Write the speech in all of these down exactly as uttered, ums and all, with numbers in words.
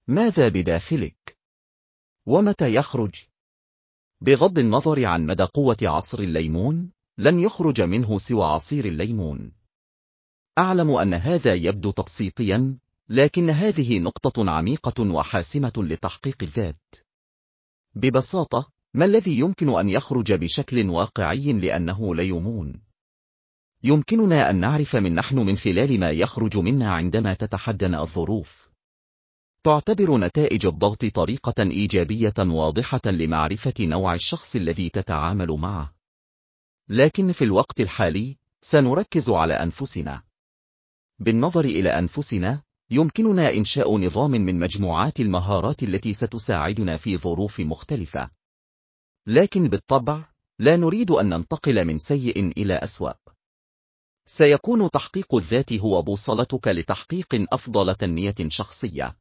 ماذا بداخلك؟ ومتى يخرج؟ بغض النظر عن مدى قوة عصر الليمون، لن يخرج منه سوى عصير الليمون. أعلم أن هذا يبدو تبسيطيا، لكن هذه نقطة عميقة وحاسمة لتحقيق الذات. ببساطة، ما الذي يمكن أن يخرج بشكل واقعي لأنه ليمون؟ يمكننا أن نعرف من نحن من خلال ما يخرج منا عندما تتحدنا الظروف. تعتبر نتائج الضغط طريقة إيجابية واضحة لمعرفة نوع الشخص الذي تتعامل معه. لكن في الوقت الحالي، سنركز على أنفسنا. بالنظر إلى أنفسنا، يمكننا إنشاء نظام من مجموعات المهارات التي ستساعدنا في ظروف مختلفة. لكن بالطبع، لا نريد أن ننتقل من سيء إلى أسوأ. سيكون تحقيق الذات هو بوصلتك لتحقيق أفضل تنمية شخصية.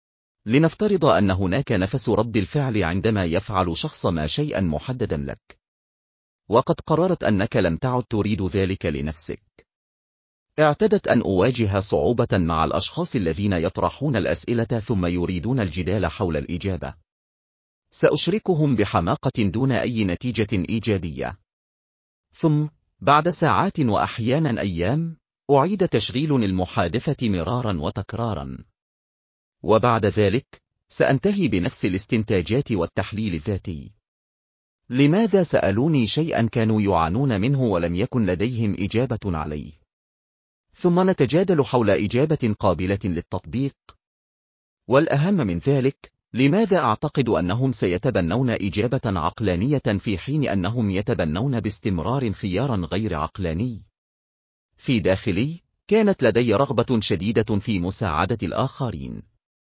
لنفترض أن هناك نفس رد الفعل عندما يفعل شخص ما شيئا محددا لك، وقد قررت أنك لم تعد تريد ذلك لنفسك. اعتدت أن أواجه صعوبة مع الأشخاص الذين يطرحون الأسئلة ثم يريدون الجدال حول الإجابة. سأشركهم بحماقة دون أي نتيجة إيجابية. ثم، بعد ساعات وأحيانا أيام، أعيد تشغيل المحادثة مرارا وتكرارا. وبعد ذلك، سأنتهي بنفس الاستنتاجات والتحليل الذاتي. لماذا سألوني شيئا كانوا يعانون منه ولم يكن لديهم إجابة عليه؟ ثم نتجادل حول إجابة قابلة للتطبيق. والأهم من ذلك، لماذا أعتقد أنهم سيتبنون إجابة عقلانية في حين أنهم يتبنون باستمرار خيارا غير عقلاني؟ في داخلي، كانت لدي رغبة شديدة في مساعدة الآخرين.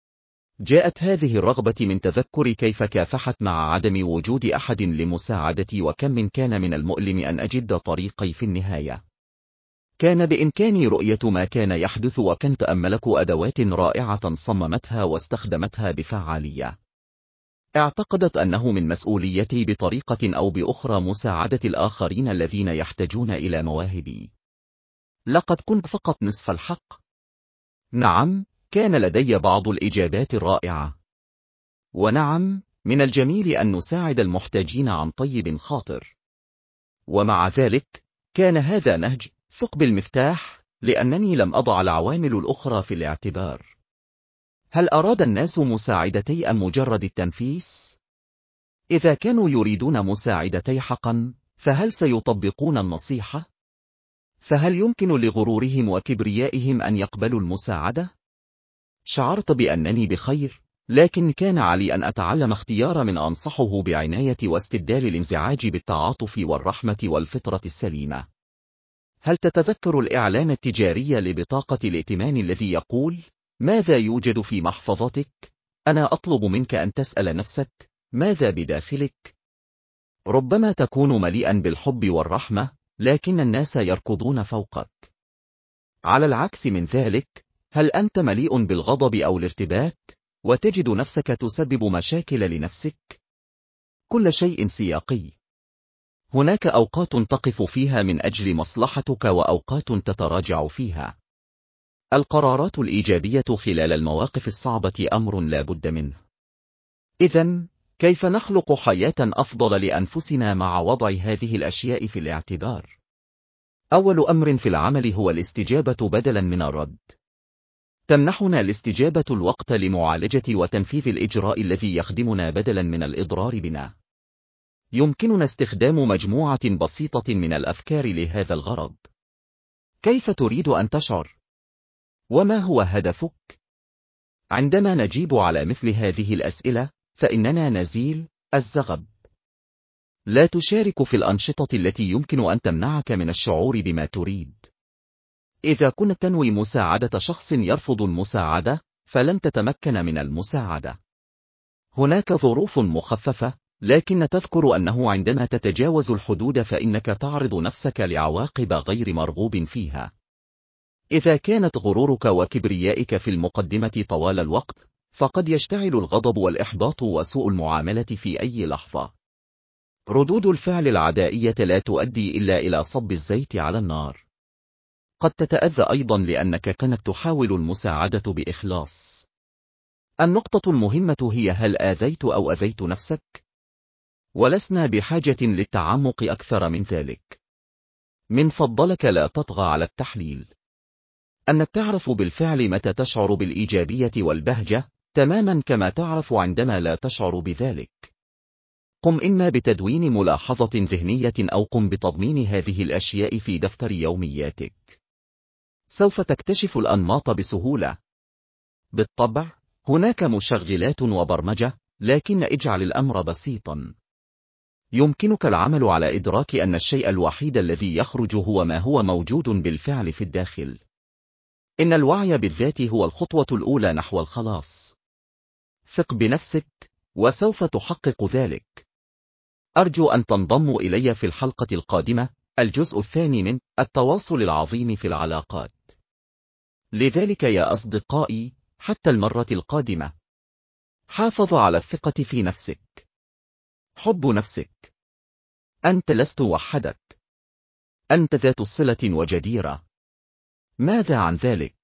جاءت هذه الرغبة من تذكر كيف كافحت مع عدم وجود أحد لمساعدتي، وكم من كان من المؤلم أن أجد طريقي في النهاية. كان بإمكاني رؤية ما كان يحدث، وكنت أملك أدوات رائعة صممتها واستخدمتها بفعالية. اعتقدت أنه من مسؤوليتي بطريقة أو بأخرى مساعدة الآخرين الذين يحتاجون إلى مواهبي. لقد كنت فقط نصف الحق. نعم، كان لدي بعض الإجابات الرائعة. ونعم، من الجميل أن نساعد المحتاجين عن طيب خاطر. ومع ذلك، كان هذا نهج ثقب المفتاح، لأنني لم أضع العوامل الأخرى في الاعتبار. هل أراد الناس مساعدتي أم مجرد التنفيس؟ إذا كانوا يريدون مساعدتي حقا، فهل سيطبقون النصيحة؟ فهل يمكن لغرورهم وكبريائهم أن يقبلوا المساعدة؟ شعرت بأنني بخير، لكن كان علي أن أتعلم اختيار من أنصحه بعناية واستبدال الانزعاج بالتعاطف والرحمة والفطرة السليمة. هل تتذكر الإعلان التجاري لبطاقة الائتمان الذي يقول: ماذا يوجد في محفظتك؟ أنا أطلب منك أن تسأل نفسك: ماذا بداخلك؟ ربما تكون مليئا بالحب والرحمة، لكن الناس يركضون فوقك. على العكس من ذلك، هل أنت مليء بالغضب أو الارتباك، وتجد نفسك تسبب مشاكل لنفسك؟ كل شيء سياقي. هناك أوقات تقف فيها من أجل مصلحتك، وأوقات تتراجع فيها. القرارات الإيجابية خلال المواقف الصعبة أمر لا بد منه. إذن، كيف نخلق حياة أفضل لأنفسنا مع وضع هذه الأشياء في الاعتبار؟ أول أمر في العمل هو الاستجابة بدلا من الرد. تمنحنا الاستجابة الوقت لمعالجة وتنفيذ الإجراء الذي يخدمنا بدلا من الإضرار بنا. يمكننا استخدام مجموعة بسيطة من الأفكار لهذا الغرض. كيف تريد أن تشعر؟ وما هو هدفك؟ عندما نجيب على مثل هذه الأسئلة، فإننا نزيل الزغب. لا تشارك في الأنشطة التي يمكن أن تمنعك من الشعور بما تريد. إذا كنت تنوي مساعدة شخص يرفض المساعدة، فلن تتمكن من المساعدة. هناك ظروف مخففة، لكن تذكر أنه عندما تتجاوز الحدود فإنك تعرض نفسك لعواقب غير مرغوب فيها. إذا كانت غرورك وكبريائك في المقدمة طوال الوقت، فقد يشتعل الغضب والإحباط وسوء المعاملة في أي لحظة. ردود الفعل العدائية لا تؤدي إلا إلى صب الزيت على النار. قد تتأذى أيضا لأنك كنت تحاول المساعدة بإخلاص. النقطة المهمة هي هل آذيت أو أذيت نفسك؟ ولسنا بحاجة للتعمق أكثر من ذلك. من فضلك لا تطغى على التحليل. أنك تعرف بالفعل متى تشعر بالإيجابية والبهجة، تماما كما تعرف عندما لا تشعر بذلك. قم إما بتدوين ملاحظة ذهنية أو قم بتضمين هذه الأشياء في دفتر يومياتك. سوف تكتشف الأنماط بسهولة. بالطبع، هناك مشغلات وبرمجة، لكن اجعل الأمر بسيطا. يمكنك العمل على إدراك أن الشيء الوحيد الذي يخرج هو ما هو موجود بالفعل في الداخل. إن الوعي بالذات هو الخطوة الأولى نحو الخلاص. ثق بنفسك، وسوف تحقق ذلك. أرجو أن تنضموا إلي في الحلقة القادمة، الجزء الثاني من التواصل العظيم في العلاقات. لذلك يا أصدقائي، حتى المرة القادمة، حافظ على الثقة في نفسك. حب نفسك. أنت لست وحدك. أنت ذات صلة وجديرة. ماذا عن ذلك؟